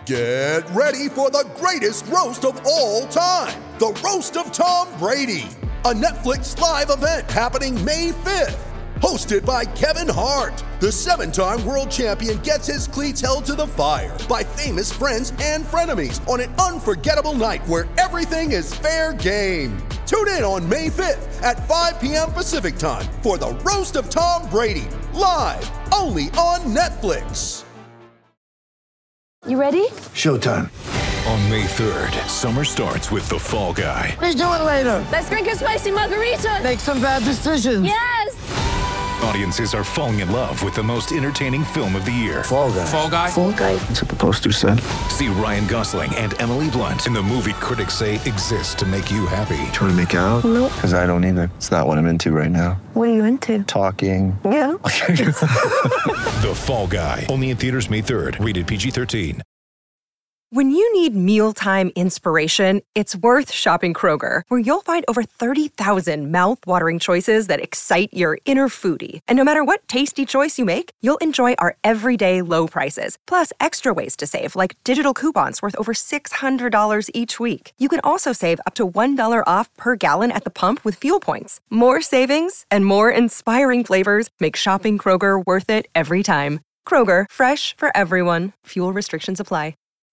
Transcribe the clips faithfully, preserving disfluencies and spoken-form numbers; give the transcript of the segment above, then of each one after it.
Get ready for the greatest roast of all time, the Roast of Tom Brady, a Netflix live event happening May fifth. Hosted by Kevin Hart, the seven-time world champion gets his cleats held to the fire by famous friends and frenemies on an unforgettable night where everything is fair game. Tune in on May fifth at five p.m. Pacific time for the Roast of Tom Brady, live only on Netflix. You ready? Showtime. On May third, summer starts with The Fall Guy. Let's do it later. Let's drink a spicy margarita. Make some bad decisions. Yes! Audiences are falling in love with the most entertaining film of the year. Fall Guy. Fall Guy? Fall Guy. That's what the poster said. See Ryan Gosling and Emily Blunt in the movie critics say exists to make you happy. Trying to make it out? Nope. Because I don't either. It's not what I'm into right now. What are you into? Talking. Yeah. The Fall Guy. Only in theaters May third. Rated P G thirteen. When you need mealtime inspiration, it's worth shopping Kroger, where you'll find over thirty thousand mouth-watering choices that excite your inner foodie. And no matter what tasty choice you make, you'll enjoy our everyday low prices, plus extra ways to save, like digital coupons worth over six hundred dollars each week. You can also save up to one dollar off per gallon at the pump with fuel points. More savings and more inspiring flavors make shopping Kroger worth it every time. Kroger, fresh for everyone. Fuel restrictions apply.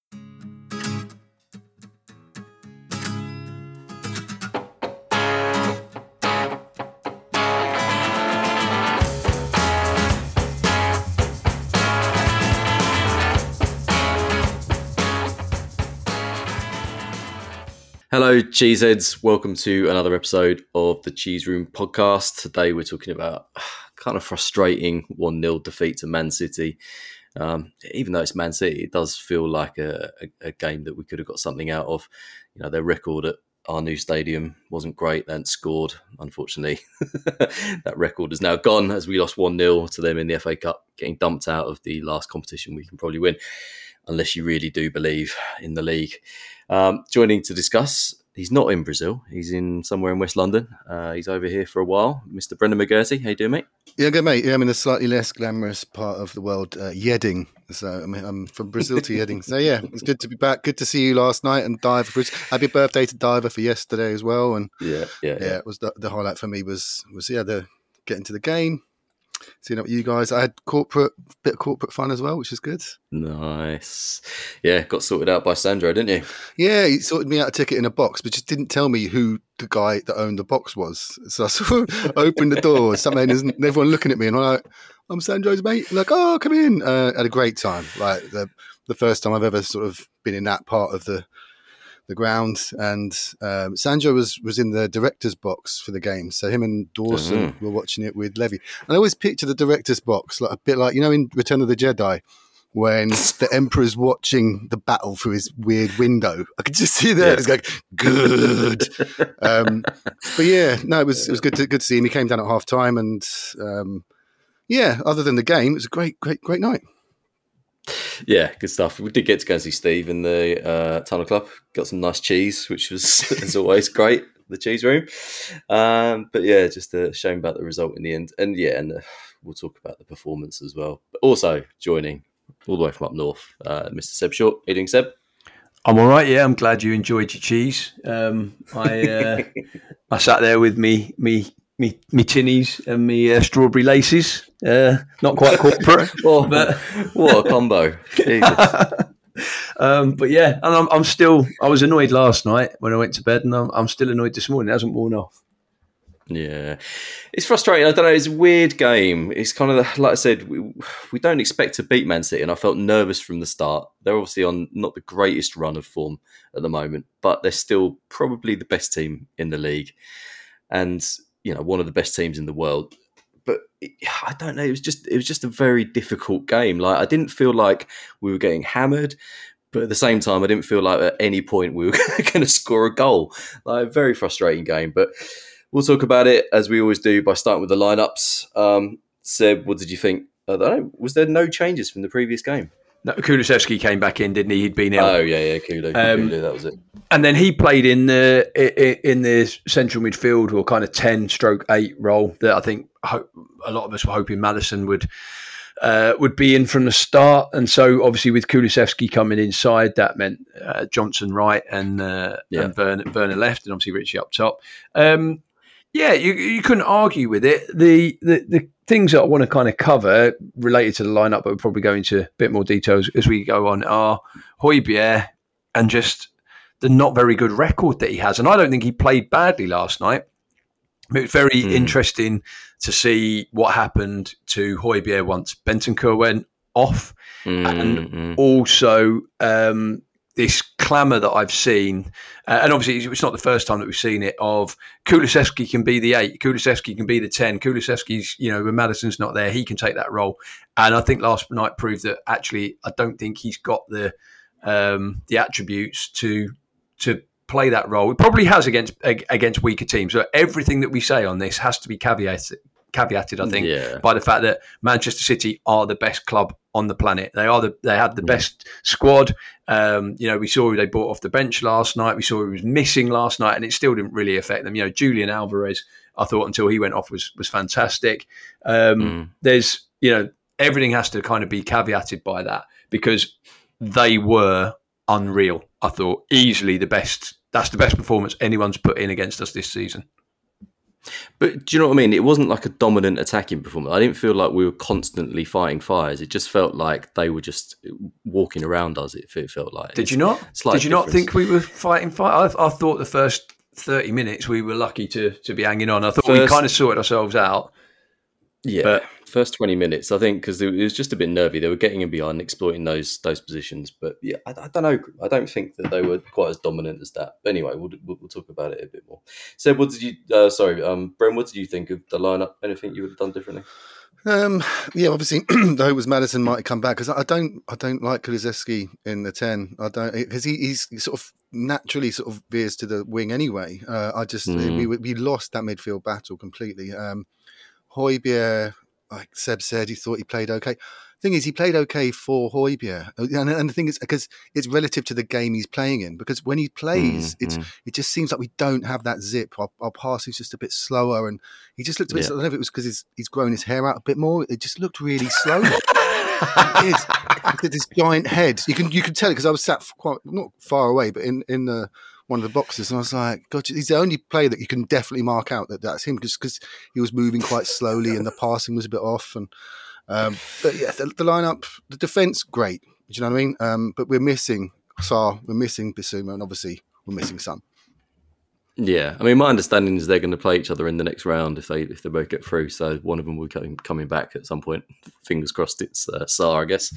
Hello, Cheeseheads. Welcome to another episode of the Cheese Room podcast. Today we're talking about kind of frustrating one nil defeat to Man City. Um, even though it's Man City, it does feel like a, a, a game that we could have got something out of. You know, their record at our new stadium wasn't great. They hadn't scored, unfortunately. That record is now gone as we lost one nil to them in the F A Cup, getting dumped out of the last competition we can probably win, unless you really do believe in the league. Um, joining to discuss, he's not in Brazil. He's in somewhere in West London. Uh, he's over here for a while. Mister Brendan McGurty, how you doing, mate? Yeah, good, mate. Yeah, I'm in a slightly less glamorous part of the world, uh, Yedding. So I mean, I'm from Brazil to Yedding. So yeah, it's good to be back. Good to see you last night, and Diver. For, happy birthday to Diver for yesterday as well. And yeah, yeah, yeah, yeah. it was the, the highlight for me was was yeah the getting to the game. Seeing up with you guys, I had corporate bit of corporate fun as well, which is good. Nice, yeah. Got sorted out by Sandro, didn't you? Yeah, he sorted me out a ticket in a box, but just didn't tell me who the guy that owned the box was. So I sort of opened the door, something isn't everyone looking at me, and I'm like, "I'm Sandro's mate." I'm like, "Oh, come in." Uh, had a great time. Like the the first time I've ever sort of been in that part of the. the ground, and um, Sandro was was in the director's box for the game, so him and Dawson mm-hmm. were watching it with Levy. And I always picture the director's box like a bit like, you know, in Return of the Jedi when the Emperor's watching the battle through his weird window. I could just see there. Yeah. It's like good. um, but yeah, no, it was it was good to good to see him. He came down at half time, and um, yeah, other than the game, it was a great, great, great night. Yeah, good stuff. We did get to go and see Steve in the uh, Tunnel Club. Got some nice cheese, which was, as always, great. The cheese room. Um, but yeah, just a shame about the result in the end. And yeah, and uh, we'll talk about the performance as well. But also joining all the way from up north, uh, Mister Seb Short. How you doing, Seb? I'm all right. Yeah, I'm glad you enjoyed your cheese. Um, I uh, I sat there with me me. Me, me tinnies and me uh, strawberry laces. Uh, not quite corporate, oh, but what a combo! Jesus. um, but yeah, and I'm, I'm still. I was annoyed last night when I went to bed, and I'm, I'm still annoyed this morning. It hasn't worn off. Yeah, it's frustrating. I don't know. It's a weird game. It's kind of the, like I said. We we don't expect to beat Man City, and I felt nervous from the start. They're obviously on not the greatest run of form at the moment, but they're still probably the best team in the league, and. You know, one of the best teams in the world, but it, I don't know. It was just, it was just a very difficult game. Like I didn't feel like we were getting hammered, but at the same time, I didn't feel like at any point we were going to score a goal. Like a very frustrating game. But we'll talk about it as we always do by starting with the lineups. Um, Seb, what did you think? I don't know. Was there no changes from the previous game? No, Kulusevski came back in, didn't he? He'd been ill. Oh yeah, yeah, Kulu, um, Kulu, that was it. And then he played in the in the central midfield or kind of ten stroke eight role that I think a lot of us were hoping Maddison would uh, would be in from the start. And so obviously with Kulusevski coming inside, that meant uh, Johnson right and, uh, yeah. and Werner, Werner left, and obviously Richie up top. Um, yeah, you, you couldn't argue with it. The, the, the things that I want to kind of cover related to the lineup, but we'll probably go into a bit more details as we go on, are Højbjerg and just the not very good record that he has. And I don't think he played badly last night. It was very mm. interesting to see what happened to Højbjerg once Bentancur went off. Mm, and mm. also um, this clamour that I've seen, uh, and obviously it's not the first time that we've seen it, of Kulusevski can be the eight, Kulusevski can be the ten, Kulusevski's, you know, when Maddison's not there, he can take that role. And I think last night proved that actually I don't think he's got the um, the attributes to to play that role. It probably has against against weaker teams. So everything that we say on this has to be caveated, caveated I think, yeah. by the fact that Manchester City are the best club on the planet. They are the they have the yeah. best squad. Um, you know, we saw who they brought off the bench last night. We saw who was missing last night, and it still didn't really affect them. You know, Julian Alvarez, I thought until he went off was was fantastic. Um, mm. There's, you know, everything has to kind of be caveated by that, because they were unreal. I thought easily the best. That's the best performance anyone's put in against us this season. But do you know what I mean? It wasn't like a dominant attacking performance. I didn't feel like we were constantly fighting fires. It just felt like they were just walking around us. It felt like. Did you not? Did you not think we were fighting fire? I, I thought the first thirty minutes we were lucky to to be hanging on. I thought first, we kind of sorted ourselves out. Yeah, but first twenty minutes, I think, because it was just a bit nervy. They were getting in behind, exploiting those those positions. But yeah, I, I don't know. I don't think that they were quite as dominant as that. But anyway, we'll, we'll we'll talk about it a bit more. So, what did you? Uh, sorry, um, Bren, what did you think of the lineup? Anything you would have done differently? Um, yeah, obviously, the hope was Maddison might come back, because I don't, I don't like Kulusevski in the ten. I don't, because he, he's he sort of naturally sort of veers to the wing anyway. Uh, I just mm. we we lost that midfield battle completely. Um, Højbjerg, like Seb said, he thought he played okay. Thing is, he played okay for Højbjerg, and, and the thing is, because it's relative to the game he's playing in. Because when he plays, mm, it's mm. it just seems like we don't have that zip. Our, our passing's just a bit slower, and he just looked a bit. Yeah. I don't know if it was because he's he's grown his hair out a bit more. It just looked really slow. It is. This giant head. You can you can tell it, because I was sat quite not far away, but in in the. one of the boxes, and I was like, God, he's the only player that you can definitely mark out that that's him, because because he was moving quite slowly and the passing was a bit off. And um, but yeah, the, the lineup, the defence, great. Do you know what I mean? Um, but we're missing Sarr, we're missing Bissouma, and obviously we're missing Son. Yeah, I mean, my understanding is they're going to play each other in the next round if they if they both get through. So one of them will be coming back at some point. Fingers crossed, it's uh, Sarr, I guess.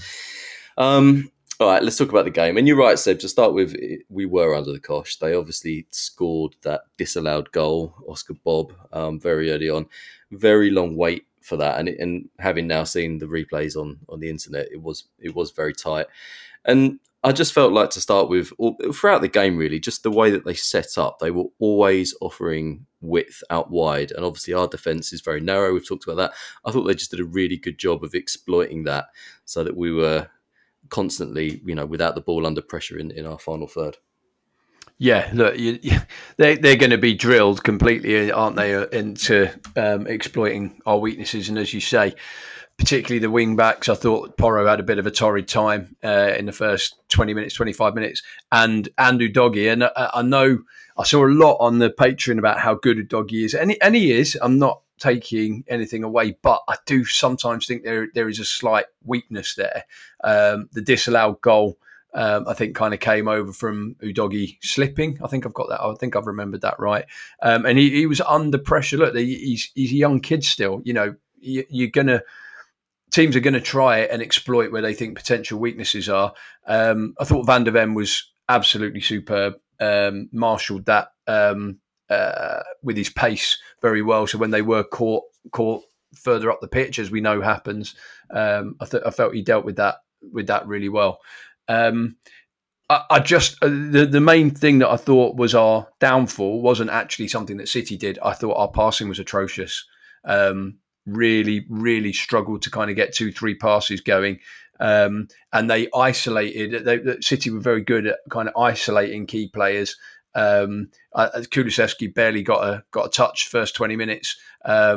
Um, All right, let's talk about the game. And you're right, Seb, to start with, we were under the cosh. They obviously scored that disallowed goal, Oscar Bob, um, very early on. Very long wait for that. And and having now seen the replays on, on the internet, it was it was very tight. And I just felt like, to start with, throughout the game, really, just the way that they set up, they were always offering width out wide. And obviously our defence is very narrow. We've talked about that. I thought they just did a really good job of exploiting that, so that we were constantly, you know, without the ball under pressure in, in our final third. Yeah, look, you, you, they, they're going to be drilled completely, aren't they, into um, exploiting our weaknesses. And as you say, particularly the wing backs, I thought Porro had a bit of a torrid time uh, in the first twenty minutes, twenty-five minutes. And and Udogie, and I, I know I saw a lot on the Patreon about how good Udogie is. And, and he is. I'm not taking anything away, but I do sometimes think there there is a slight weakness there. Um, the disallowed goal, um, I think, kind of came over from Udogie slipping. I think I've got that. I think I've remembered that right. Um, and he, he was under pressure. Look, he's he's a young kid still. You know, you, you're gonna teams are gonna try it and exploit where they think potential weaknesses are. Um, I thought Van der Ven was absolutely superb. Um, marshalled that. Um, Uh, with his pace very well. So when they were caught caught further up the pitch, as we know happens, um, I, th- I felt he dealt with that with that really well. Um, I, I just uh, the the main thing that I thought was our downfall wasn't actually something that City did. I thought our passing was atrocious. Um, really, really struggled to kind of get two, three passes going. Um, and they isolated. They, the City were very good at kind of isolating key players. Um, uh, Kulusevski barely got a got a touch first twenty minutes. Um,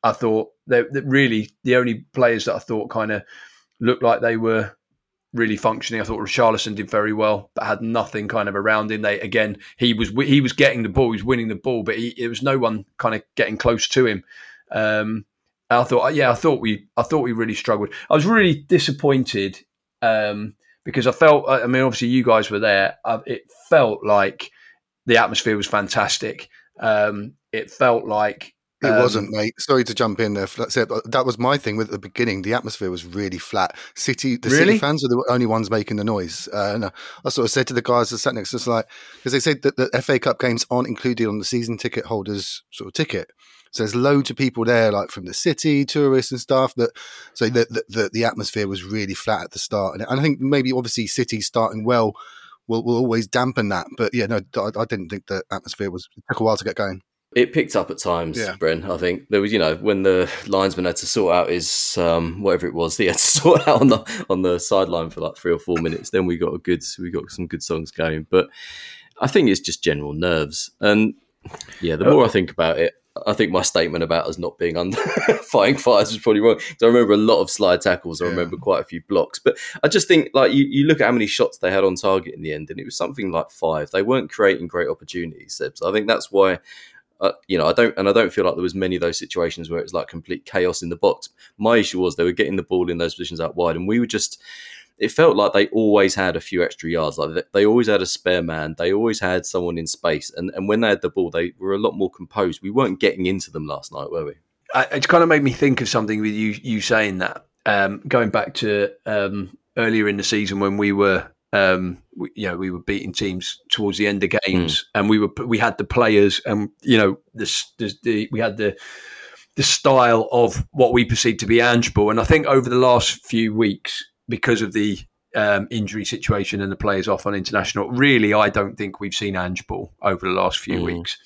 I thought that really the only players that I thought kind of looked like they were really functioning. I thought Richarlison did very well, but had nothing kind of around him. They again, he was he was getting the ball, he was winning the ball, but he, there was no one kind of getting close to him. Um, I thought, yeah, I thought we, I thought we really struggled. I was really disappointed um, because I felt, I mean, obviously you guys were there. I, it felt like the atmosphere was fantastic. Um, it felt like It um, wasn't, mate. Sorry to jump in there. That's it. That was my thing with at the beginning. The atmosphere was really flat. City, the Really? City fans were the only ones making the noise. Uh, and I sort of said to the guys that sat next to us, like, because they said that the F A Cup games aren't included on the season ticket holders' sort of ticket. So there's loads of people there, like from the city, tourists and stuff. That so the the, the, the atmosphere was really flat at the start, and I think maybe obviously City starting well will will always dampen that. But yeah, no, I, I didn't think the atmosphere was. It took a while to get going. It picked up at times, Yeah. Bren. I think there was, you know, when the linesman had to sort out his um, whatever it was, he had to sort out on the on the sideline for like three or four minutes. Then we got a good, we got some good songs going. But I think it's just general nerves, and yeah, the more I think about it, I think my statement about us not being under fighting fires was probably wrong. So I remember a lot of slide tackles. I remember quite a few blocks, but I just think like you, you look at how many shots they had on target in the end, and it was something like five. They weren't creating great opportunities, Seb. So I think that's why. Uh, you know, I don't, and I don't feel like there was many of those situations where it was like complete chaos in the box. My issue was they were getting the ball in those positions out wide, and we were just. It felt like they always had a few extra yards. Like they, they always had a spare man. They always had someone in space, and and when they had the ball, they were a lot more composed. We weren't getting into them last night, were we? I, it kind of made me think of something with you. You saying that, um, going back to um, earlier in the season when we were. Um, we, you know, we were beating teams towards the end of games, mm. and we were we had the players, and you know, the, the, the we had the the style of what we perceived to be Ange ball. And I think over the last few weeks, because of the um, injury situation and the players off on international, really, I don't think we've seen Ange ball over the last few mm. weeks.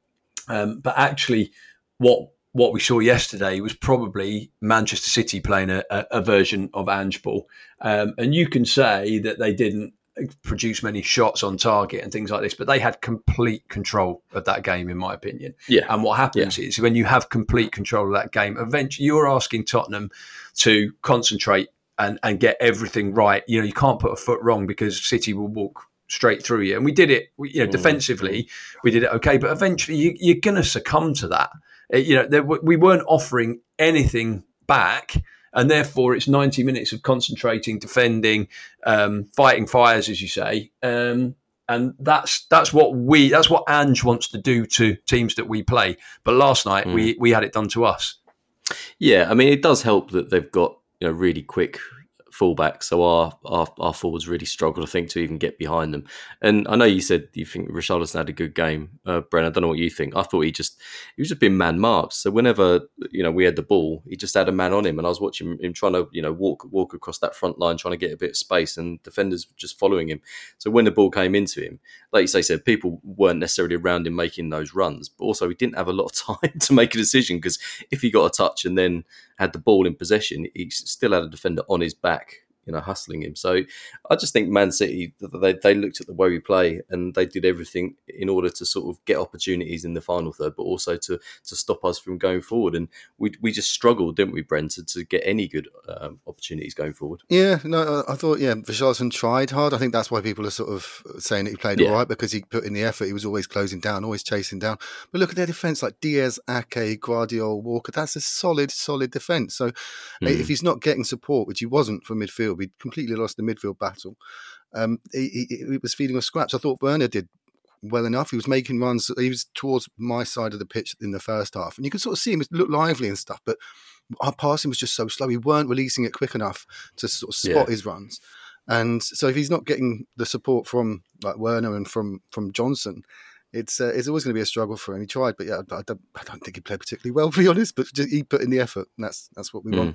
Um, but actually, what what we saw yesterday was probably Manchester City playing a, a, a version of Ange ball. Um, and you can say that they didn't produce many shots on target and things like this, but they had complete control of that game, in my opinion. Yeah. And what happens yeah. is when you have complete control of that game, eventually you're asking Tottenham to concentrate and, and get everything right. You know, you can't put a foot wrong because City will walk straight through you. And we did it, we, you know, mm. defensively, we did it okay, but eventually you, you're going to succumb to that. You know, there, we weren't offering anything back, and therefore it's ninety minutes of concentrating, defending, um, fighting fires, as you say, um, and that's that's what we that's what Ange wants to do to teams that we play. But last night mm. we we had it done to us. Yeah, I mean, it does help that they've got you know really quick fullback, so our, our our forwards really struggled, I think, to even get behind them. And I know you said you think Richarlison had a good game, uh, Bren. I don't know what you think. I thought he just he was just being man marked. So whenever you know we had the ball, he just had a man on him, and I was watching him trying to you know walk walk across that front line, trying to get a bit of space, and defenders were just following him. So when the ball came into him, like you say, said people weren't necessarily around him making those runs, but also he didn't have a lot of time to make a decision because if he got a touch and then had the ball in possession, he still had a defender on his back, you know, hustling him. So I just think Man City, they, they looked at the way we play and they did everything in order to sort of get opportunities in the final third, but also to to stop us from going forward. And we we just struggled, didn't we, Brent, to, to get any good um, opportunities going forward. Yeah, no, I thought, yeah, Richarlison tried hard. I think that's why people are sort of saying that he played yeah. all right, because he put in the effort. He was always closing down, always chasing down. But look at their defence, like Diaz, Ake, Guardiola, Walker. That's a solid, solid defence. So mm. if he's not getting support, which he wasn't from midfield, we completely lost the midfield battle. Um, he, he, he was feeding us scraps. I thought Werner did well enough. He was making runs. He was towards my side of the pitch in the first half, and you could sort of see him look lively and stuff. But our passing was just so slow. We weren't releasing it quick enough to sort of spot yeah. his runs. And so if he's not getting the support from like Werner and from from Johnson, it's uh, it's always going to be a struggle for him. He tried, but yeah, I don't, I don't think he played particularly well, to be honest. But just, he put in the effort, and that's that's what we mm. want.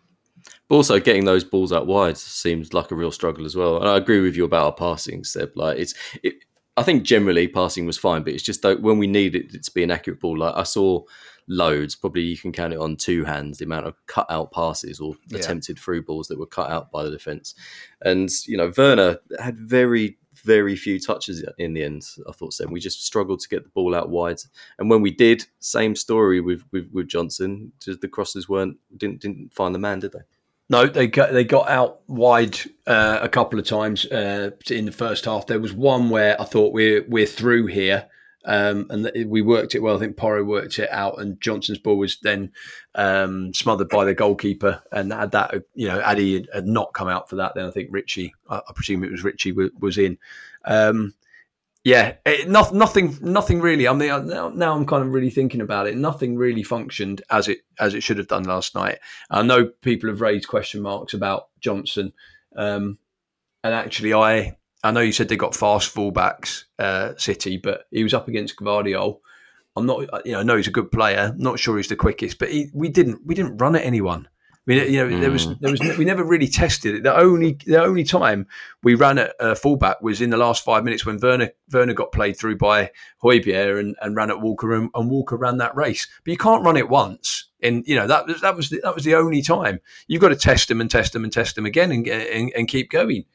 But also getting those balls out wide seems like a real struggle as well. And I agree with you about our passing, Seb. Like it's, it, I think generally passing was fine, but it's just that when we need it to be an accurate ball, like I saw loads, probably you can count it on two hands, the amount of cut out passes or yeah. attempted through balls that were cut out by the defence. And, you know, Werner had very very few touches in the end. I thought so. We just struggled to get the ball out wide, and when we did, same story with with, with Johnson. Just the crosses weren't didn't didn't find the man, did they? No, they got they got out wide uh, a couple of times uh, in the first half. There was one where I thought we're we're through here. Um, and we worked it well. I think Porro worked it out, and Johnson's ball was then um, smothered by the goalkeeper. And had that, you know, Addy had not come out for that, then I think Richie, I, I presume it was Richie, w- was in. Um, yeah, it, not, nothing, nothing really. I mean, now, now I'm kind of really thinking about it. Nothing really functioned as it as it should have done last night. I know people have raised question marks about Johnson, um, and actually, I. I know you said they got fast fullbacks, uh, City, but he was up against Gvardiol. I'm not, you know, I know he's a good player. Not sure he's the quickest, but he, we didn't, we didn't run at anyone. I mean, you know, mm. there was, there was, we never really tested it. The only, the only time we ran at uh, fullback was in the last five minutes when Werner, Werner got played through by Højbjerg and, and ran at Walker, and, and Walker ran that race. But you can't run it once. And you know that was that was the, that was the only time. You've got to test them and test them and test them again and and, and keep going.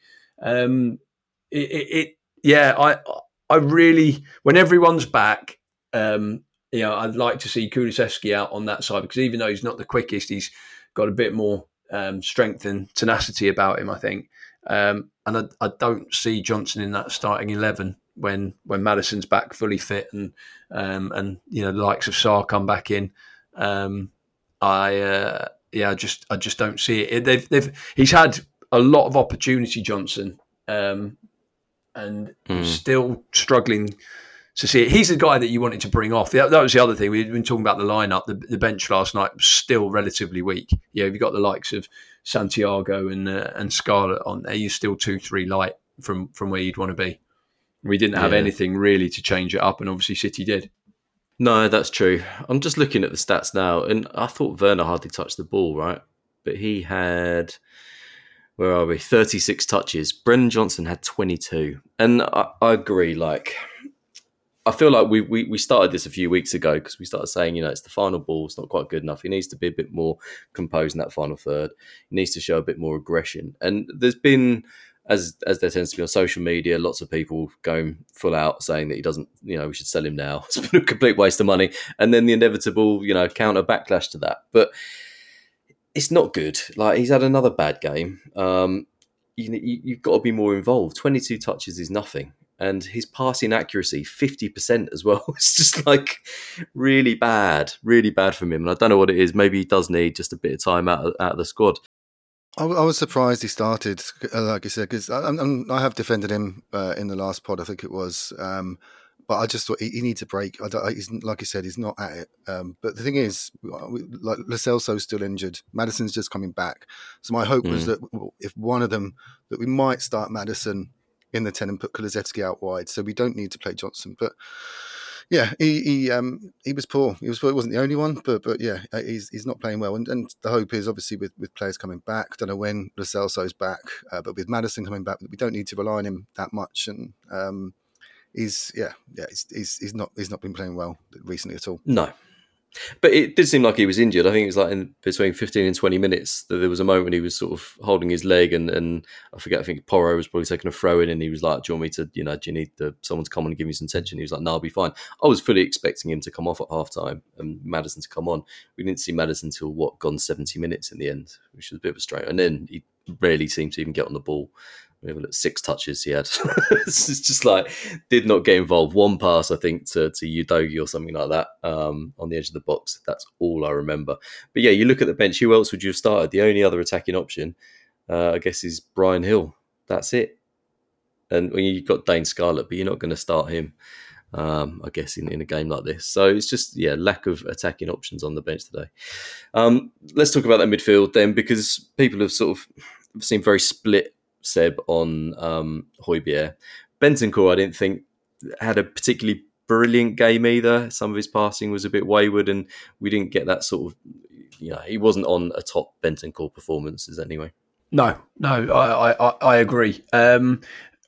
Um, It, it, it yeah I I really, when everyone's back, um you know, I'd like to see Kulusevski out on that side, because even though he's not the quickest, he's got a bit more um strength and tenacity about him, I think. Um and I, I don't see Johnson in that starting eleven when when Maddison's back fully fit and um and you know the likes of Sarr come back in. um I uh yeah I just I just don't see it. They've they've he's had a lot of opportunity, Johnson, um and mm. still struggling to see it. He's the guy that you wanted to bring off. That was the other thing. We've been talking about the lineup. The, the bench last night was still relatively weak. You know, you've got the likes of Santiago and uh, and Scarlett on there. You're still two, three light from, from where you'd want to be. We didn't have yeah. anything really to change it up, and obviously City did. No, that's true. I'm just looking at the stats now, and I thought Werner hardly touched the ball, right? But he had... Where are we? thirty-six touches. Brennan Johnson had twenty-two. And I, I agree, like, I feel like we, we, we started this a few weeks ago because we started saying, you know, it's the final ball. It's not quite good enough. He needs to be a bit more composed in that final third. He needs to show a bit more aggression. And there's been, as as there tends to be on social media, lots of people going full out saying that he doesn't, you know, we should sell him now. It's been a complete waste of money. And then the inevitable, you know, counter backlash to that. But it's not good. Like, he's had another bad game. Um, you, you, you've got to be more involved. twenty-two touches is nothing. And his passing accuracy, fifty percent as well. It's just like really bad, really bad from him. And I don't know what it is. Maybe he does need just a bit of time out of, out of the squad. I, I was surprised he started, uh, like you said, because I, I, I have defended him uh, in the last pod, I think it was. Um, But I just thought he, he needs a break. I don't, he's, like you said, he's not at it. Um, but the thing is, like, Lo Celso's still injured. Maddison's just coming back. So my hope mm. was that if one of them, that we might start Maddison in the ten and put Kulusevski out wide. So we don't need to play Johnson. But yeah, he he, um, he was poor. He was poor. He wasn't the only one, but but yeah, he's he's not playing well. And, and the hope is obviously with, with players coming back. I don't know when Lo Celso's back, uh, but with Maddison coming back, we don't need to rely on him that much. And um, He's yeah yeah he's, he's he's not he's not been playing well recently at all. No, but it did seem like he was injured. I think it was like in between fifteen and twenty minutes that there was a moment when he was sort of holding his leg, and, and I forget. I think Porro was probably taking a throw in, and he was like, "Do you want me to? You know, do you need the, someone to come on and give me some tension?" He was like, "No, I'll be fine." I was fully expecting him to come off at half time and Maddison to come on. We didn't see Maddison until what gone seventy minutes in the end, which was a bit of a strain. And then he rarely seemed to even get on the ball. We have a look, six touches he had. It's just like, did not get involved. One pass, I think, to, to Udogi or something like that um, on the edge of the box. That's all I remember. But yeah, you look at the bench, who else would you have started? The only other attacking option, uh, I guess, is Brian Hill. That's it. And well, you've got Dane Scarlett, but you're not going to start him, um, I guess, in, in a game like this. So it's just, yeah, lack of attacking options on the bench today. Um, let's talk about that midfield then, because people have sort of seemed very split, Seb, on um, Højbjerg. Bentancur, I didn't think, had a particularly brilliant game either. Some of his passing was a bit wayward, and we didn't get that sort of, you know, he wasn't on a top Bentancur performances anyway. No, no, I I, I agree. Um,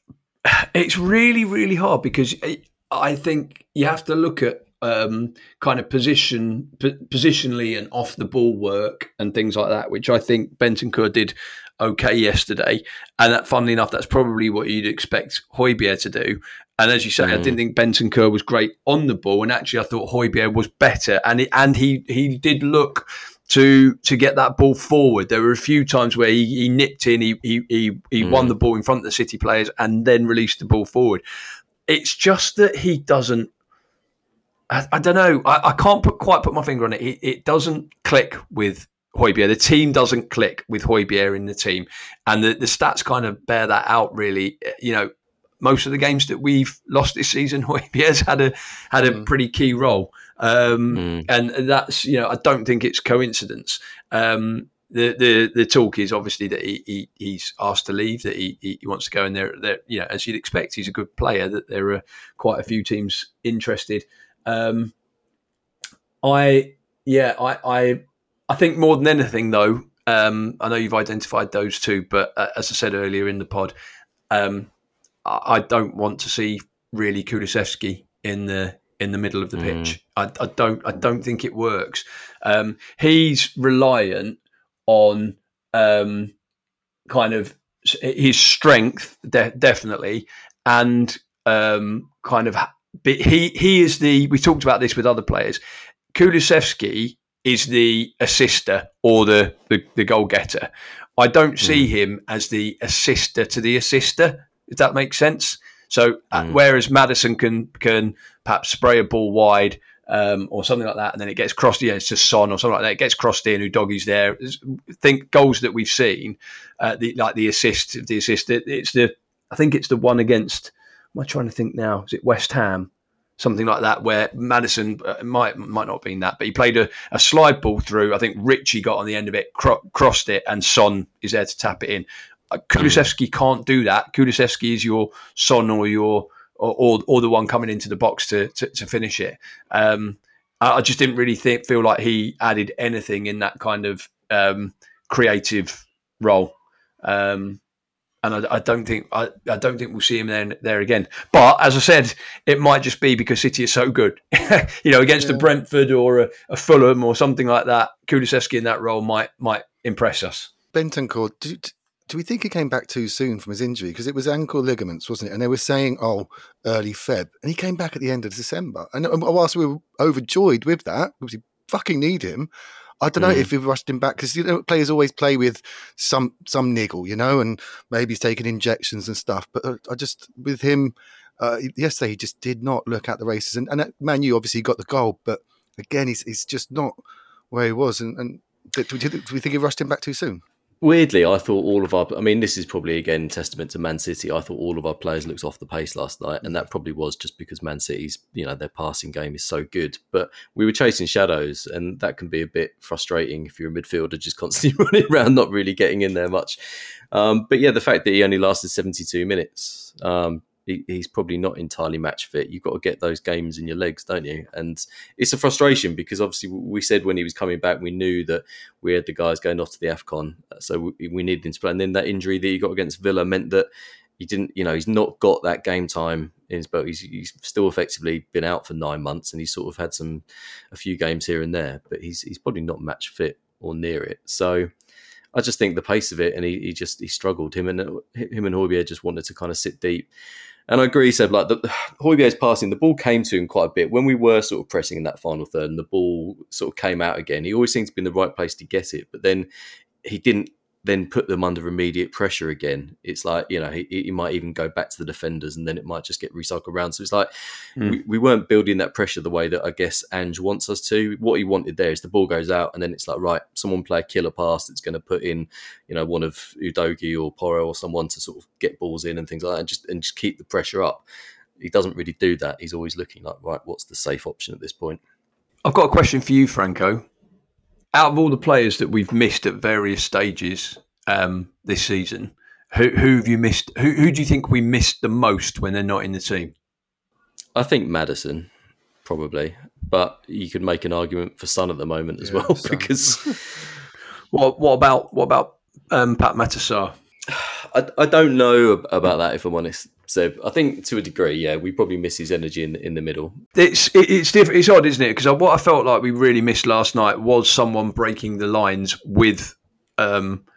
it's really, really hard because I think you have to look at um, kind of position, p- positionally and off the ball work and things like that, which I think Bentancur did okay yesterday. And that, funnily enough, that's probably what you'd expect Højbjerg to do. And as you say, mm. I didn't think Bentancur was great on the ball. And actually, I thought Højbjerg was better. And he, and he, he did look to to get that ball forward. There were a few times where he, he nipped in, he he he, he mm. won the ball in front of the City players and then released the ball forward. It's just that he doesn't, I, I don't know, I, I can't put, quite put my finger on it. It, it doesn't click with Højbjerg. The team doesn't click with Højbjerg in the team. And the, the stats kind of bear that out, really. You know, most of the games that we've lost this season, Højbjerg's had a had a mm. pretty key role. Um, mm. And that's, you know, I don't think it's coincidence. Um, the, the the talk is obviously that he, he he's asked to leave, that he he wants to go in there. There, you know, as you'd expect, he's a good player. That there are quite a few teams interested. Um, I yeah, I, I I think more than anything though, um, I know you've identified those two, but uh, as I said earlier in the pod, um, I, I don't want to see really Kulusevski in the in the middle of the pitch. Mm. I, I don't I don't think it works. Um, he's reliant on um, kind of his strength, de- definitely, and um, kind of he he is the. We talked about this with other players. Kulusevski is the assister or the, the, the goal getter. I don't see mm. him as the assister to the assister, if that makes sense. So mm. uh, whereas Maddison can can perhaps spray a ball wide um, or something like that, and then it gets crossed, yeah, it's just Son or something like that, it gets crossed in, Udoggy's there. Think goals that we've seen, uh, the, like the assist, the assist, it's the, I think it's the one against, am I trying to think now, is it West Ham? Something like that, where Maddison uh, might might not have been that, but he played a, a slide ball through. I think Richie got on the end of it, cro- crossed it, and Son is there to tap it in. Uh, Kulusevski mm. can't do that. Kulusevski is your Son or your or, or or the one coming into the box to to, to finish it. Um, I, I just didn't really think, feel like he added anything in that kind of um, creative role. Um, And I, I don't think I, I don't think we'll see him there, there again. But as I said, it might just be because City is so good. you know, against yeah. a Brentford or a, a Fulham or something like that, Kulusevski in that role might might impress us. Bentancur, do, do we think he came back too soon from his injury? Because it was ankle ligaments, wasn't it? And they were saying, oh, early Feb. And he came back at the end of December. And whilst we were overjoyed with that, because we fucking need him, I don't know mm. if we rushed him back, because you know, players always play with some some niggle, you know, and maybe he's taking injections and stuff. But I just, with him, uh, yesterday he just did not look at the races. And, and Man U obviously got the goal, but again, he's he's just not where he was. And, and do, we, do we think he rushed him back too soon? Weirdly, I thought all of our, I mean, this is probably, again, testament to Man City. I thought all of our players looked off the pace last night, and that probably was just because Man City's, you know, their passing game is so good. But we were chasing shadows, and that can be a bit frustrating if you're a midfielder just constantly running around, not really getting in there much. Um, but yeah, the fact that he only lasted seventy-two minutes, um, he, he's probably not entirely match fit. You've got to get those games in your legs, don't you? And it's a frustration because obviously we said when he was coming back, we knew that we had the guys going off to the AFCON, so we, we needed him to play. And then that injury that he got against Villa meant that he didn't, you know, he's not got that game time in his belt. He's, he's still effectively been out for nine months, and he's sort of had some a few games here and there, but he's he's probably not match fit or near it. So I just think the pace of it, and he, he just he struggled. Him and him and Højbjerg just wanted to kind of sit deep. And I agree, Seb, like the, Højbjerg's passing, the ball came to him quite a bit. When we were sort of pressing in that final third and the ball sort of came out again, he always seemed to be in the right place to get it. But then he didn't then put them under immediate pressure again. It's like, you know, he, he might even go back to the defenders and then it might just get recycled around. So it's like mm. we, we weren't building that pressure the way that I guess Ange wants us to. What he wanted there is the ball goes out and then it's like, right, someone play a killer pass that's going to put in, you know, one of Udoggy or Porro or someone to sort of get balls in and things like that and just, and just keep the pressure up. He doesn't really do that. He's always looking like, right, what's the safe option at this point? I've got a question for you, Franco. Out of all the players that we've missed at various stages um, this season, who, who have you missed? Who, who do you think we missed the most when they're not in the team? I think Maddison, probably. But you could make an argument for Son at the moment as yeah, well. Son. Because what, what about what about um, Pat Matasar? I, I don't know about that, if I'm honest. So I think to a degree, yeah, we probably miss his energy in, in the middle. It's it, it's different. It's odd, isn't it? Because what I felt like we really missed last night was someone breaking the lines with um,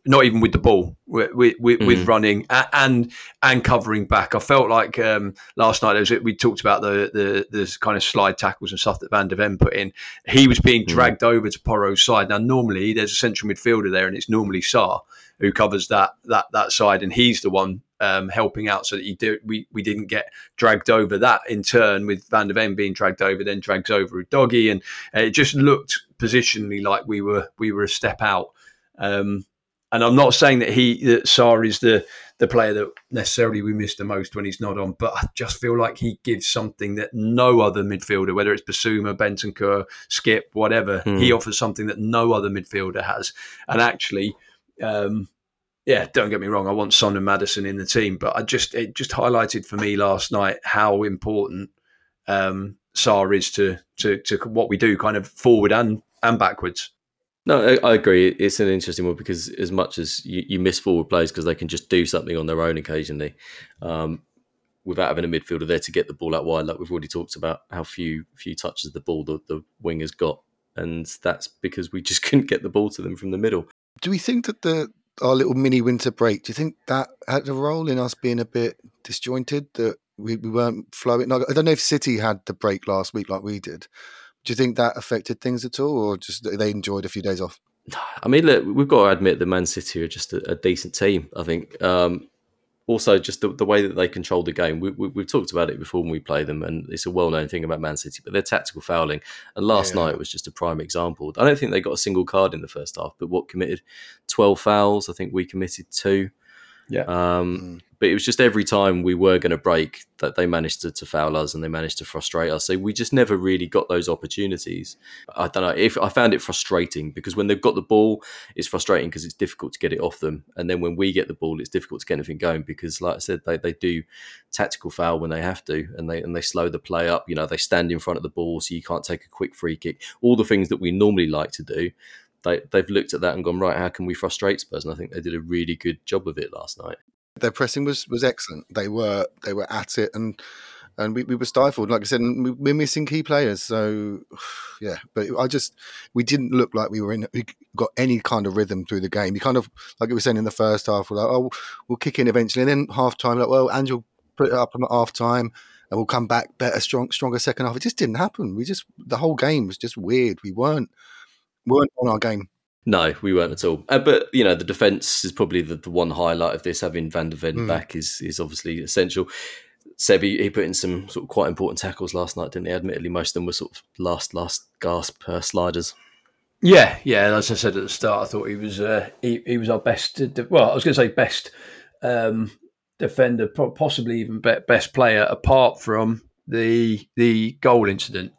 not even with the ball, with with, with, Mm. with running a- and and covering back. I felt like um, last night there was, we talked about the, the the kind of slide tackles and stuff that Van der Ven put in. He was being dragged mm. over to Porro's side. Now normally there's a central midfielder there, and it's normally Sarr who covers that that that side, and he's the one um, helping out so that you do, we we didn't get dragged over. That in turn, with Van der Ven being dragged over, then drags over Udogie, and uh, it just looked positionally like we were we were a step out. Um, and I'm not saying that he that Sarr is the the player that necessarily we miss the most when he's not on, but I just feel like he gives something that no other midfielder, whether it's Basuma, Bentancur, Skip, whatever, mm. he offers something that no other midfielder has. And actually, um, yeah, don't get me wrong, I want Son and Maddison in the team, but I just it just highlighted for me last night how important um, Sarr is to, to to what we do, kind of forward and and backwards. No, I, I agree. It's an interesting one because as much as you, you miss forward players because they can just do something on their own occasionally, um, without having a midfielder there to get the ball out wide, like we've already talked about how few few touches the ball the, the wingers got, and that's because we just couldn't get the ball to them from the middle. Do we think that the our little mini winter break, do you think that had a role in us being a bit disjointed, that we, we weren't flowing? I don't know if City had the break last week like we did. Do you think that affected things at all, or just they enjoyed a few days off? I mean, look, we've got to admit that Man City are just a, a decent team, I think. Um, also, just the, the way that they control the game. We, we, we've talked about it before when we play them, and it's a well-known thing about Man City, but their tactical fouling. And last yeah. night was just a prime example. I don't think they got a single card in the first half, but what committed twelve fouls? I think we committed two. Yeah. Um, mm. But it was just every time we were going to break that they managed to, to foul us and they managed to frustrate us. So we just never really got those opportunities. I don't know if I found it frustrating because when they've got the ball, it's frustrating because it's difficult to get it off them. And then when we get the ball, it's difficult to get anything going because, like I said, they, they do tactical foul when they have to, and they and they slow the play up. You know, they stand in front of the ball so you can't take a quick free kick. All the things that we normally like to do. They, they've looked at that and gone, right, how can we frustrate Spurs? And I think they did a really good job of it last night. Their pressing was, was excellent. They were they were at it, and and we, we were stifled. Like I said, we, we're missing key players. So yeah, but I just we didn't look like we were in. We got any kind of rhythm through the game. You kind of like we were saying in the first half. We're like, oh, we'll kick in eventually, and then half time, like, well, Angel put it up at half time, and we'll come back better, strong, stronger second half. It just didn't happen. We just the whole game was just weird. We weren't weren't on our game. No, we weren't at all. Uh, but, you know, the defence is probably the, the one highlight of this. Having Van der Ven mm. back is is obviously essential. Seb, he, he put in some sort of quite important tackles last night, didn't he? Admittedly, most of them were sort of last last gasp uh, sliders. Yeah, yeah. As I said at the start, I thought he was uh, he, he was our best. De- well, I was going to say best um, defender, possibly even best player, apart from the the goal incident,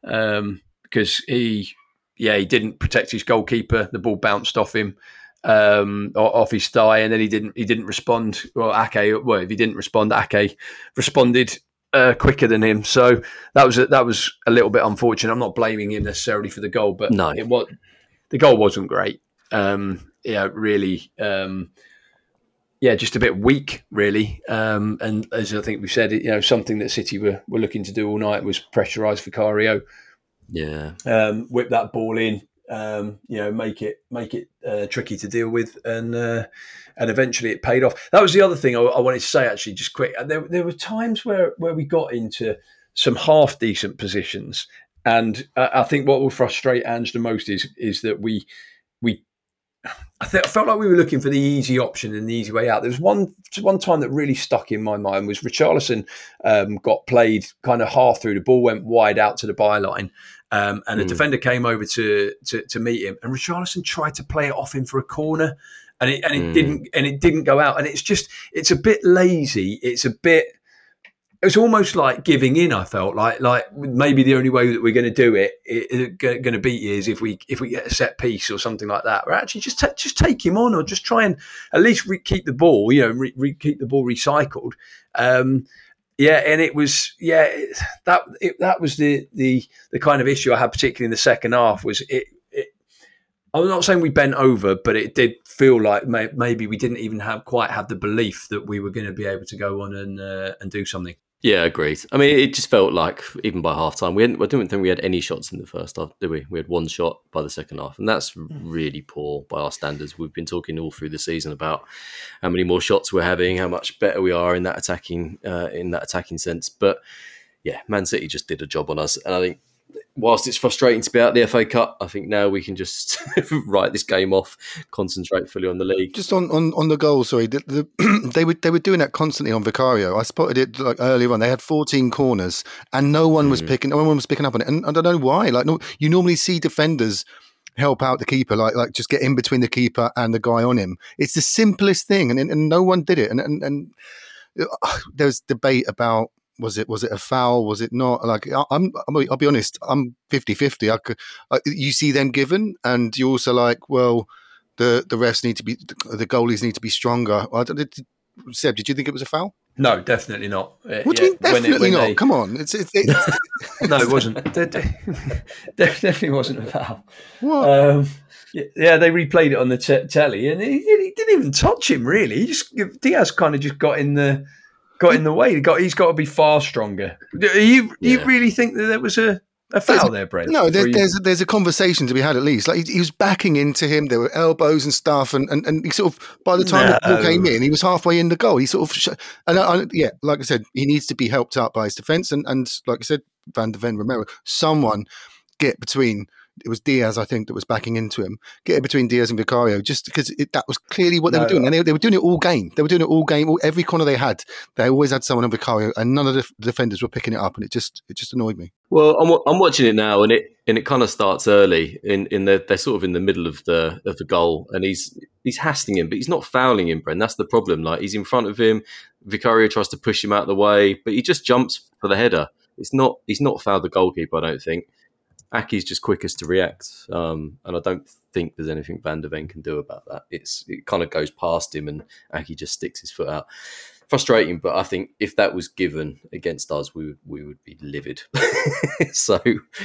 um, because he. Yeah, he didn't protect his goalkeeper. The ball bounced off him, um, off his thigh, and then he didn't. He didn't respond. Well, Ake. Well, if he didn't respond, Ake responded uh, quicker than him. So that was a, that was a little bit unfortunate. I'm not blaming him necessarily for the goal, but no, it was the goal wasn't great. Um, yeah, really. Um, yeah, just a bit weak, really. Um, and as I think we said, you know, something that City were were looking to do all night was pressurise Vicario. Yeah, um, whip that ball in, um, you know, make it make it uh, tricky to deal with, and uh, and eventually it paid off. That was the other thing I, I wanted to say, actually, just quick. There, there were times where, where we got into some half decent positions, and uh, I think what will frustrate Ange the most is is that we we. I, th- I felt like we were looking for the easy option and the easy way out. There was one one time that really stuck in my mind was Richarlison um, got played kind of half through. The ball went wide out to the byline. Um, and a mm. defender came over to, to to meet him, and Richarlison tried to play it off him for a corner, and it and it mm. didn't and it didn't go out. And it's just it's a bit lazy. It's a bit. It's almost like giving in. I felt like like maybe the only way that we're going to do it, it, it going to beat you is if we if we get a set piece or something like that. Or actually just t- just take him on, or just try and at least re- keep the ball. You know, re- re- keep the ball recycled. Um, Yeah, and it was yeah that it, that was the, the the kind of issue I had, particularly in the second half. Was it? it I'm not saying we bent over, but it did feel like may, maybe we didn't even have quite have the belief that we were going to be able to go on and uh, and do something. Yeah, agreed. I mean, it just felt like even by half time, we hadn't, I don't think we had any shots in the first half, did we? We had one shot by the second half, and that's really poor by our standards. We've been talking all through the season about how many more shots we're having, how much better we are in that attacking uh, in that attacking sense. But yeah, Man City just did a job on us, and I think, whilst it's frustrating to be out of the F A Cup, I think now we can just write this game off, concentrate fully on the league. Just on, on, on the goal, sorry, the, the, they were they were doing that constantly on Vicario. I spotted it like earlier on. They had fourteen corners, and no one was mm. picking. No one was picking up on it, and I don't know why. Like, no, you normally see defenders help out the keeper, like like just get in between the keeper and the guy on him. It's the simplest thing, and and no one did it. And and, and uh, there's debate about. Was it was it a foul? Was it not? Like I'm, I'm I'll be honest. I'm fifty-fifty. I could, I, you see them given, and you also like, well, the the refs need to be, the goalies need to be stronger. I don't, did, Seb, did you think it was a foul? No, definitely not. What yeah, do you mean definitely when it, when not? they... Come on, it's, it's, it's... no, it wasn't. There, there definitely wasn't a foul. What? Um, yeah, they replayed it on the t- telly, and he, he didn't even touch him. Really, he just Diaz kind of just got in the. Got in the way. He got. He's got to be far stronger. Do you? Do yeah. you really think that there was a, a foul there's, there, Brent? No, there, you... there's there's a conversation to be had at least. Like he, he was backing into him. There were elbows and stuff, and, and, and he sort of by the time no. the ball came in, he was halfway in the goal. He sort of sh- and I, I, yeah, like I said, he needs to be helped out by his defence, and and like I said, Van de Ven, Romero, someone get between. It was Diaz, I think, that was backing into him. Get it between Diaz and Vicario, just because it, that was clearly what they no, were doing. And they, they were doing it all game. They were doing it all game. All, every corner they had, they always had someone on Vicario, and none of the defenders were picking it up, and it just it just annoyed me. Well, I'm I'm watching it now, and it and it kind of starts early. In in the, they're sort of in the middle of the of the goal, and he's he's hassling him, but he's not fouling him, Bren. That's the problem. Like he's in front of him. Vicario tries to push him out of the way, but he just jumps for the header. It's not he's not fouled the goalkeeper, I don't think. Aki's just quickest to react, um, and I don't think there's anything Van de Ven can do about that. It's it kind of goes past him, and Aki just sticks his foot out. Frustrating, but I think if that was given against us, we would we would be livid. so,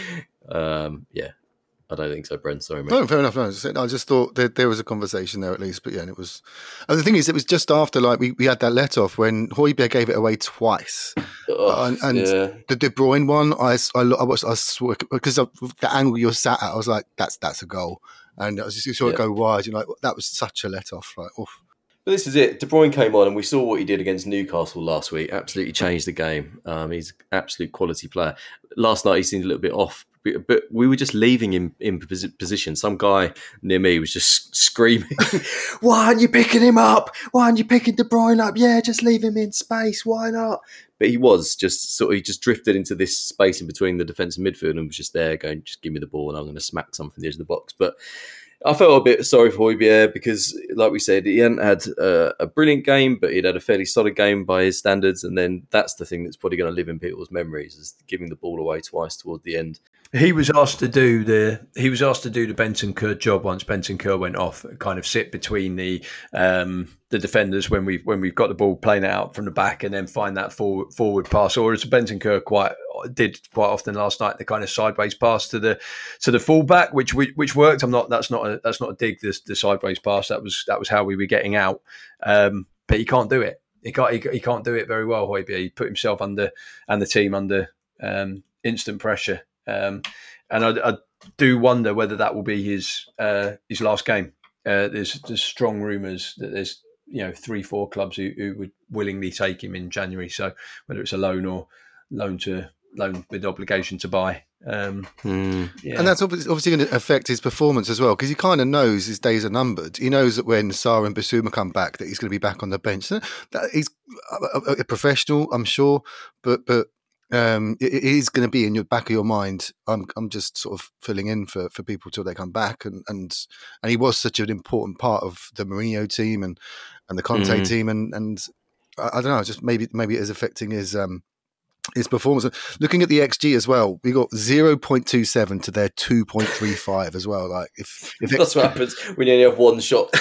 um, yeah, I don't think so, Brent. Sorry, mate. No, fair enough. No, I just thought that there was a conversation there at least, but yeah, and it was. And the thing is, it was just after like we, we had that let off when Højbjerg gave it away twice. Oh, and and yeah. the De Bruyne one, I, I, I watched, I swore, because of the angle you're sat at, I was like, that's that's a goal. And I was just, you saw it yeah. go wide. You're like, that was such a let off. Like, oof. But this is it. De Bruyne came on, and we saw what he did against Newcastle last week. Absolutely changed the game. Um, he's an absolute quality player. Last night, he seemed a little bit off, but we were just leaving him in position. Some guy near me was just screaming, "Why aren't you picking him up? Why aren't you picking De Bruyne up? Yeah, just leave him in space. Why not?" But he was just sort of, he just drifted into this space in between the defence and midfield and was just there going, just give me the ball and I'm going to smack something from the edge of the box. But I felt a bit sorry for Højbjerg because, like we said, he hadn't had a, a brilliant game, but he'd had a fairly solid game by his standards. And then that's the thing that's probably going to live in people's memories, is giving the ball away twice toward the end. He was asked to do the he was asked to do the Bentancur job once Bentancur went off, kind of sit between the um, the defenders when we when we've got the ball, playing it out from the back, and then find that forward forward pass, or as Bentancur quite did quite often last night, the kind of sideways pass to the to the fullback, which which worked. I'm not that's not a, that's not a dig. This the sideways pass that was that was how we were getting out, um, but he can't do it. He can't he, he can't do it very well. Højbjerg. He put himself under and the team under um, instant pressure. Um, and I, I do wonder whether that will be his uh, his last game. Uh, there's, there's strong rumours that there's you know three, four clubs who, who would willingly take him in January. So whether it's a loan or loan to loan with obligation to buy, um, mm. yeah. And that's obviously going to affect his performance as well, because he kind of knows his days are numbered. He knows that when Sarr and Bissouma come back, that he's going to be back on the bench. That he's a, a, a professional, I'm sure, but but. Um, it, it is going to be in your back of your mind. I'm, I'm just sort of filling in for, for people till they come back, and, and and he was such an important part of the Mourinho team and, and the Conte mm. team, and and I, I don't know, just maybe maybe it is affecting his um his performance. Looking at the X G as well, we got zero point two seven to their two point three five as well. Like if, if it, that's what happens when you only have one shot,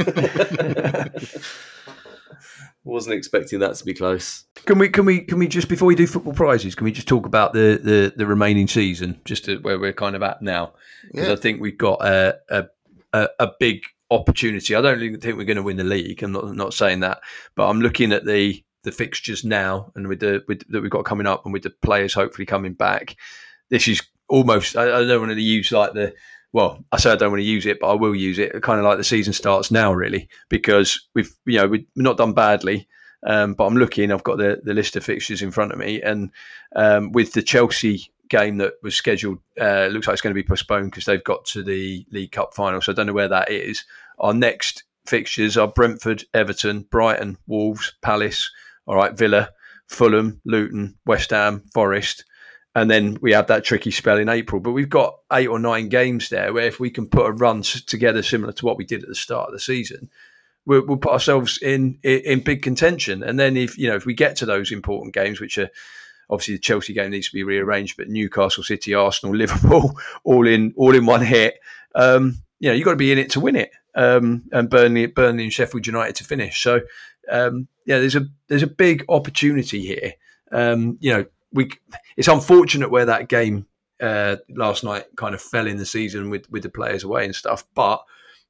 Fred. Wasn't expecting that to be close. Can we? Can we? Can we just before we do football prizes? Can we just talk about the the, the remaining season, just to where we're kind of at now? Because yeah. I think we've got a, a a big opportunity. I don't think we're going to win the league. I'm not not saying that, but I'm looking at the the fixtures now, and with the with, that we've got coming up, and with the players hopefully coming back, this is almost. I, I don't want to use like the. Well, I say I don't want to use it, but I will use it. Kind of like the season starts now, really, because we've you know we've not done badly. Um, but I'm looking. I've got the, the list of fixtures in front of me, and um, with the Chelsea game that was scheduled, uh, looks like it's going to be postponed because they've got to the League Cup final. So I don't know where that is. Our next fixtures are Brentford, Everton, Brighton, Wolves, Palace. All right, Villa, Fulham, Luton, West Ham, Forest. And then we have that tricky spell in April. But we've got eight or nine games there where if we can put a run together similar to what we did at the start of the season, we'll, we'll put ourselves in, in in big contention. And then if you know if we get to those important games, which are obviously the Chelsea game needs to be rearranged, but Newcastle, City, Arsenal, Liverpool, all in all in one hit. Um, you know you've got to be in it to win it. Um, and Burnley, Burnley and Sheffield United to finish. So um, yeah, there's a there's a big opportunity here. Um, you know. We, it's unfortunate where that game uh, last night kind of fell in the season with, with the players away and stuff. But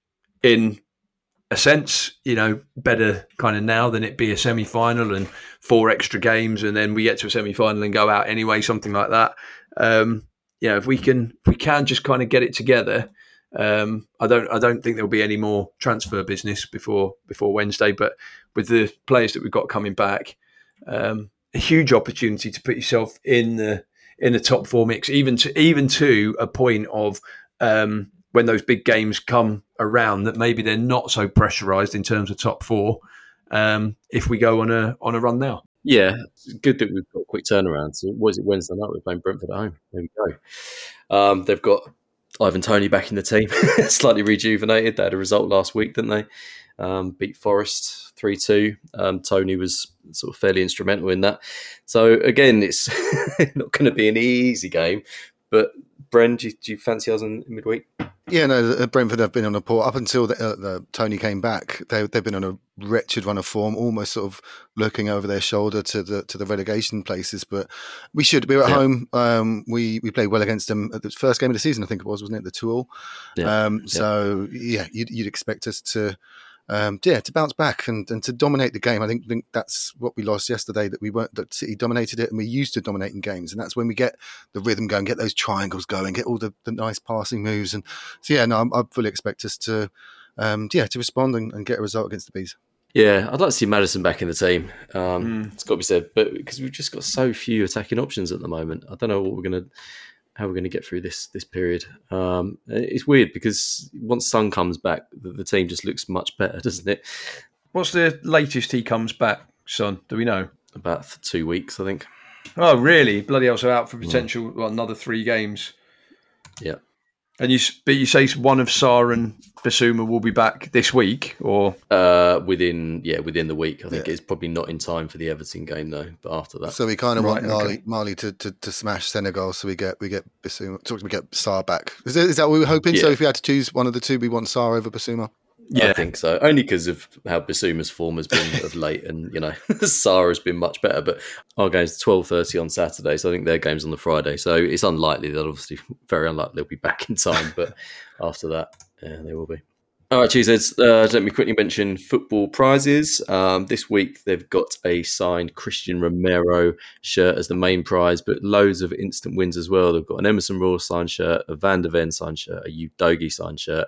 in a sense, you know, better kind of now than it be a semi-final and four extra games, and then we get to a semi-final and go out anyway, something like that. Um, you know, if we can, if we can just kind of get it together. Um, I don't, I don't think there'll be any more transfer business before before Wednesday. But with the players that we've got coming back. Um, a huge opportunity to put yourself in the in the top four mix, even to even to a point of um, when those big games come around that maybe they're not so pressurised in terms of top four. Um, if we go on a on a run now, yeah, it's good that we've got a quick turnaround. So, what is it Wednesday night? We're playing Brentford at home. There we go. Um, they've got Ivan Toney back in the team, slightly rejuvenated. They had a result last week, didn't they? Um, beat Forest three two. Um, Toney was sort of fairly instrumental in that. So again, it's not going to be an easy game. But Bren, do you, do you fancy us in midweek? Yeah, no, Brentford have been on a poor up until the, uh, the Toney came back. They, they've been on a wretched run of form, almost sort of looking over their shoulder to the to the relegation places. But we should be at yeah. home. Um, we we played well against them at the first game of the season, I think it was, wasn't it? The two all. Yeah. Um, yeah. So yeah, you'd, you'd expect us to. Um, yeah, to bounce back and, and to dominate the game. I think, think that's what we lost yesterday, that we weren't, that City dominated it and we used to dominating games. And that's when we get the rhythm going, get those triangles going, get all the, the nice passing moves. And so, yeah, no, I fully expect us to, um, yeah, to respond and, and get a result against the Bees. Yeah, I'd like to see Maddison back in the team. Um, mm. It's got to be said, but because we've just got so few attacking options at the moment, I don't know what we're going to, how we're going to get through this this period. Um, it's weird because once Son comes back, the, the team just looks much better, doesn't it? What's the latest he comes back, Son? Do we know? About two weeks, I think. Oh, really? Bloody hell! So out for potential yeah. well, another three games. Yeah. And you, but you say one of Sarr and Bissouma will be back this week, or uh, within yeah within the week. I think yeah. it's probably not in time for the Everton game though. But after that, so we kind of right, want Mali, okay. Mali to, to, to smash Senegal. So we get we get Bissouma. So we get Sarr back. Is that, is that what we were hoping? Yeah. So if we had to choose one of the two, we want Sarr over Bissouma. Yeah, I think so. Only because of how Bissouma's form has been of late, and you know Sarr has been much better. But our game's twelve thirty on Saturday, so I think their game's on the Friday. So it's unlikely that obviously very unlikely they'll be back in time. But after that, yeah, they will be. All right, cheeseheads. Uh, let me quickly mention football prizes. Um, this week they've got a signed Christian Romero shirt as the main prize, but loads of instant wins as well. They've got an Emerson Royal signed shirt, a Van der Ven signed shirt, a Udogie signed shirt.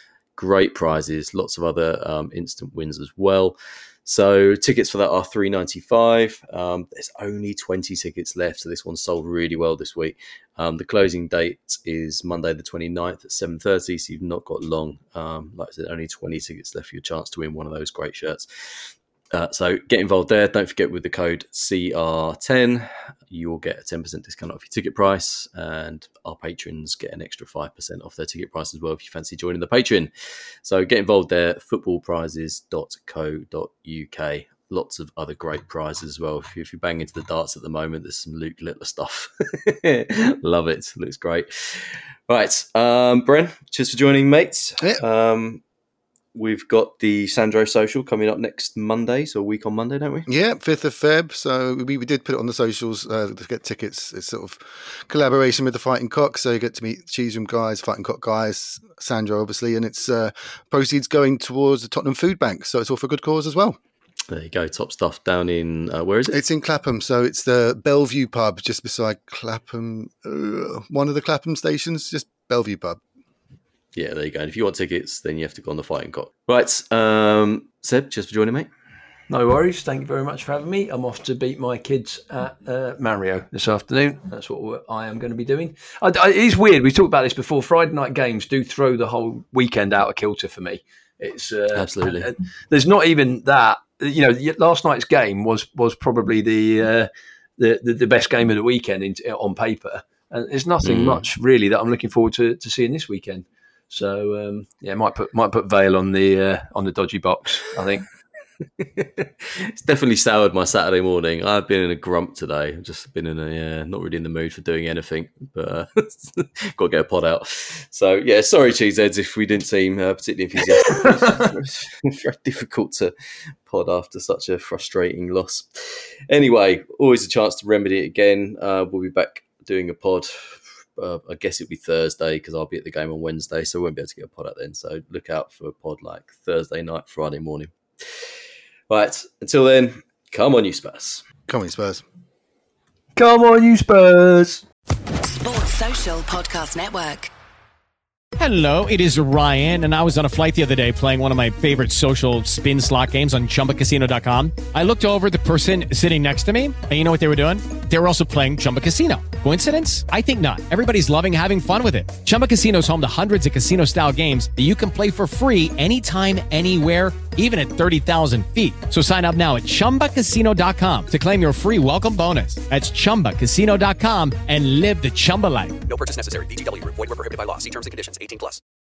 Great prizes, lots of other um, instant wins as well. So tickets for that are three dollars ninety-five. Um, there's only twenty tickets left, so this one sold really well this week. Um, the closing date is Monday the twenty-ninth at seven thirty, so you've not got long. Um, like I said, only twenty tickets left for your chance to win one of those great shirts. Uh, so get involved there. Don't forget with the code C R ten, you will get a ten percent discount off your ticket price, and our patrons get an extra five percent off their ticket price as well if you fancy joining the Patreon. So get involved there, football prizes dot co dot uk. Lots of other great prizes as well. If, you, if you're banging into the darts at the moment, there's some Luke Littler stuff. Love it. Looks great. Right. Um, Bren, cheers for joining, mates. Yeah. Um, We've got the Sandro Social coming up next Monday, so a week on Monday, don't we? Yeah, fifth of February. So we, we did put it on the socials uh, to get tickets. It's sort of collaboration with the Fighting Cock. So you get to meet Cheese Room guys, Fighting Cock guys, Sandro, obviously. And it's uh, proceeds going towards the Tottenham Food Bank. So it's all for a good cause as well. There you go, top stuff down in, uh, where is it? It's in Clapham, so it's the Bellevue pub just beside Clapham, uh, one of the Clapham stations, just Bellevue pub. Yeah, there you go. And if you want tickets, then you have to go on the Fighting Cock. Right, um, Seb, just for joining, mate. No worries. Thank you very much for having me. I'm off to beat my kids at uh, Mario this afternoon. That's what I am going to be doing. I, I, it's weird. We talked about this before. Friday night games do throw the whole weekend out of kilter for me. It's uh, Absolutely. Uh, there's not even that. You know, last night's game was was probably the uh, the, the the best game of the weekend in, on paper. And there's nothing mm. much really that I'm looking forward to, to seeing this weekend. So um, yeah, might put might put Vale on the uh, on the dodgy box, I think. It's definitely soured my Saturday morning. I've been in a grump today. I've just been in a uh, not really in the mood for doing anything, but uh, got to get a pod out. So yeah, sorry, Cheeseheads, if we didn't seem uh, particularly enthusiastic. It's very difficult to pod after such a frustrating loss. Anyway, always a chance to remedy it again. Uh, we'll be back doing a pod. Uh, I guess it'll be Thursday because I'll be at the game on Wednesday, so I won't be able to get a pod out then. So look out for a pod like Thursday night, Friday morning. Right, until then, come on, you Spurs. Come on, you Spurs. Come on, you Spurs. Sports Social Podcast Network. Hello, it is Ryan, and I was on a flight the other day playing one of my favorite social spin slot games on Chumba Casino dot com. I looked over at the person sitting next to me, and you know what they were doing? They were also playing Chumba Casino. Coincidence? I think not. Everybody's loving having fun with it. Chumba Casino is home to hundreds of casino-style games that you can play for free anytime, anywhere, even at thirty thousand feet. So sign up now at Chumba Casino dot com to claim your free welcome bonus. That's Chumba Casino dot com and live the Chumba life. No purchase necessary. V G W. Void where prohibited by law. See terms and conditions. eighteen plus.